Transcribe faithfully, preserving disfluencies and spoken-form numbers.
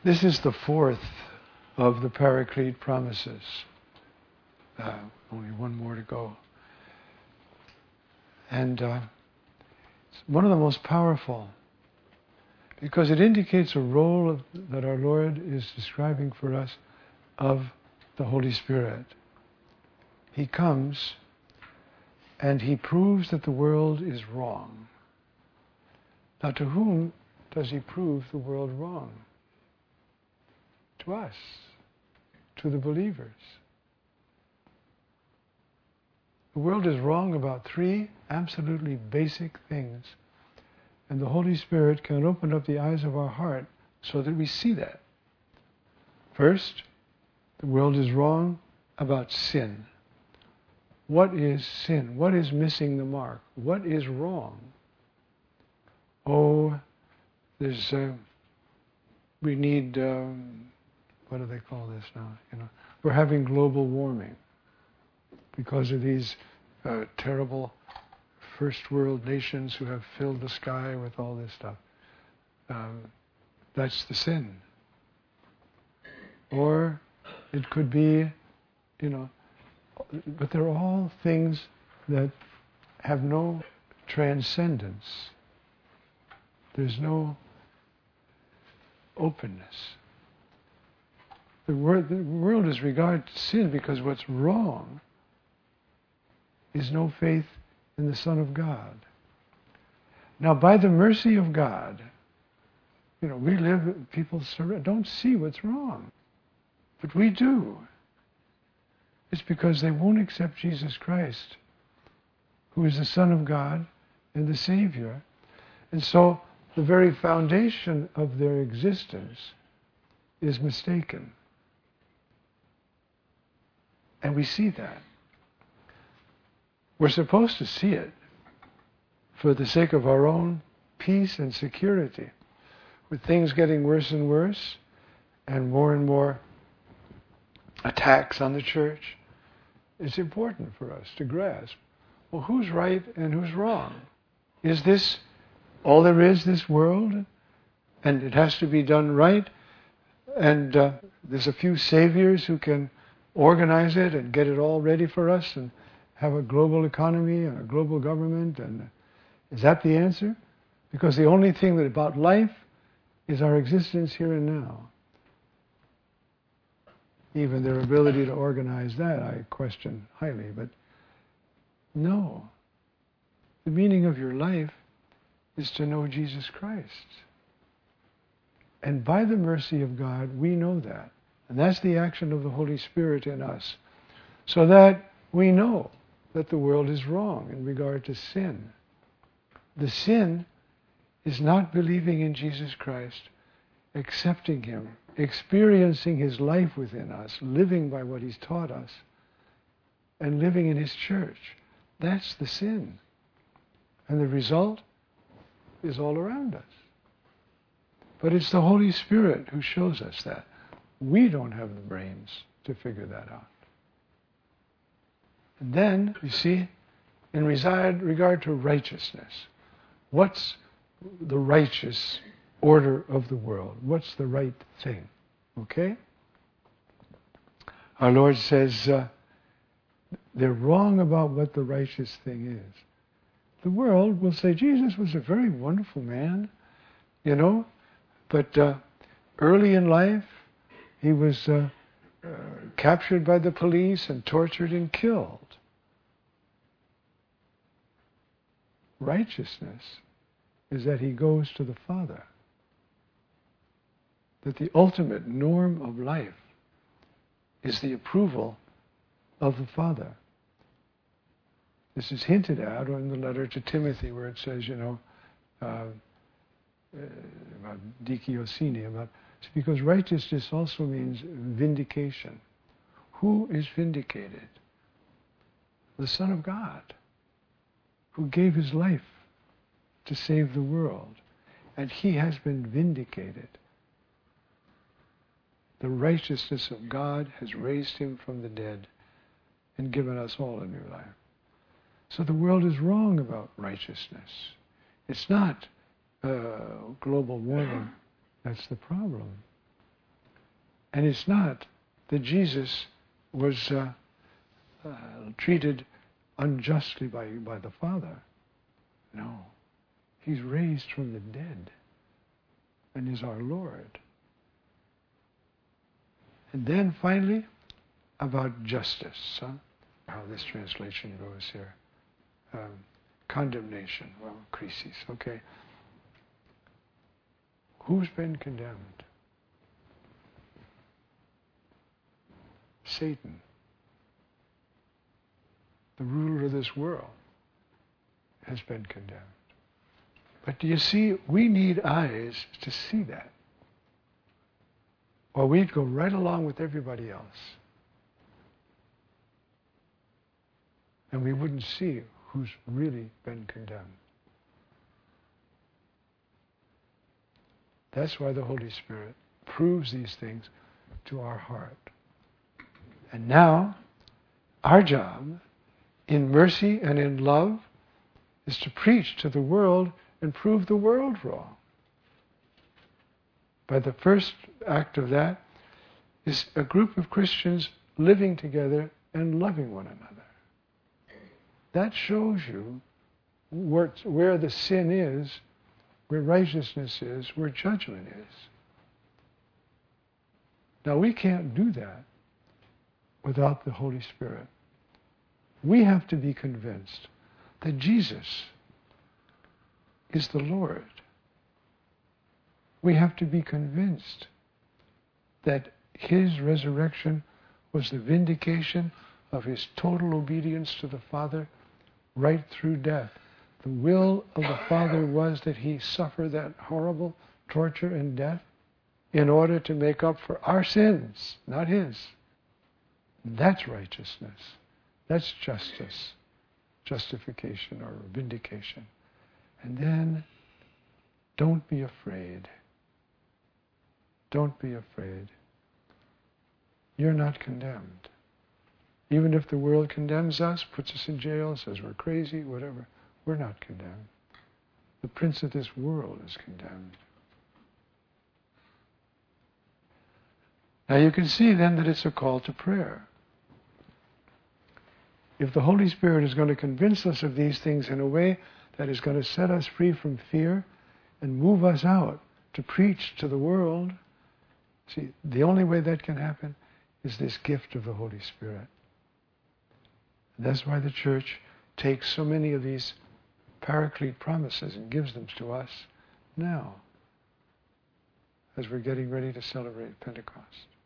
This is the fourth of the Paraclete promises. Uh, only one more to go. And uh, it's one of the most powerful, because it indicates a role of, that our Lord is describing for us of the Holy Spirit. He comes and He proves that the world is wrong. Now, to whom does He prove the world wrong? To us, to the believers. The world is wrong about three absolutely basic things, and the Holy Spirit can open up the eyes of our heart so that we see that. First, the world is wrong about sin. What is sin? What is missing the mark? What is wrong? Oh, there's, uh, we need, um, what do they call this now? You know, we're having global warming because of these uh, terrible first world nations who have filled the sky with all this stuff. Um, that's the sin. Or it could be, you know, but they're all things that have no transcendence. There's no openness. The world, the world is regarded to sin because what's wrong is no faith in the Son of God. Now, by the mercy of God, you know, we live, people don't see what's wrong, but we do. It's because they won't accept Jesus Christ, who is the Son of God and the Savior. And so the very foundation of their existence is mistaken. And we see that. We're supposed to see it for the sake of our own peace and security. With things getting worse and worse, and more and more attacks on the church, it's important for us to grasp, well, who's right and who's wrong? Is this all there is, this world? And it has to be done right? And uh, there's a few saviors who can organize it and get it all ready for us and have a global economy and a global government? And is that the answer? Because the only thing that about life is our existence here and now. Even their ability to organize that, I question highly. But no. The meaning of your life is to know Jesus Christ. And by the mercy of God, we know that. And that's the action of the Holy Spirit in us. So that we know that the world is wrong in regard to sin. The sin is not believing in Jesus Christ, accepting Him, experiencing His life within us, living by what He's taught us, and living in His church. That's the sin. And the result is all around us. But it's the Holy Spirit who shows us that. We don't have the brains to figure that out. And then, you see, in reside, regard to righteousness, what's the righteous order of the world? What's the right thing? Okay? Our Lord says uh, they're wrong about what the righteous thing is. The world will say, Jesus was a very wonderful man, you know, but uh, early in life, he was uh, uh, captured by the police and tortured and killed. Righteousness is that he goes to the Father. That the ultimate norm of life is the approval of the Father. This is hinted at in the letter to Timothy, where it says, you know, uh, about dikaiosune, about because righteousness also means vindication. Who is vindicated? The Son of God, who gave His life to save the world. And He has been vindicated. The righteousness of God has raised Him from the dead and given us all a new life. So the world is wrong about righteousness. It's not uh, global warming that's the problem. And it's not that Jesus was uh, uh, treated unjustly by, by the Father. No. He's raised from the dead and is our Lord. And then finally, about justice. Huh? How this translation goes here. Um, condemnation. Well, krisis. Okay. Who's been condemned? Satan. The ruler of this world has been condemned. But do you see, we need eyes to see that. Or we'd go right along with everybody else. And we wouldn't see who's really been condemned. That's why the Holy Spirit proves these things to our heart. And now, our job, in mercy and in love, is to preach to the world and prove the world wrong. But the first act of that is a group of Christians living together and loving one another. That shows you where, where the sin is, where righteousness is, where judgment is. Now we can't do that without the Holy Spirit. We have to be convinced that Jesus is the Lord. We have to be convinced that His resurrection was the vindication of His total obedience to the Father right through death. The will of the Father was that He suffer that horrible torture and death in order to make up for our sins, not His. That's righteousness. That's justice, justification or vindication. And then, don't be afraid. Don't be afraid. You're not condemned. Even if the world condemns us, puts us in jail, says we're crazy, whatever, we're not condemned. The prince of this world is condemned. Now you can see then that it's a call to prayer. If the Holy Spirit is going to convince us of these things in a way that is going to set us free from fear and move us out to preach to the world, see, the only way that can happen is this gift of the Holy Spirit. And that's why the church takes so many of these paraclete promises and gives them to us now, as we're getting ready to celebrate Pentecost.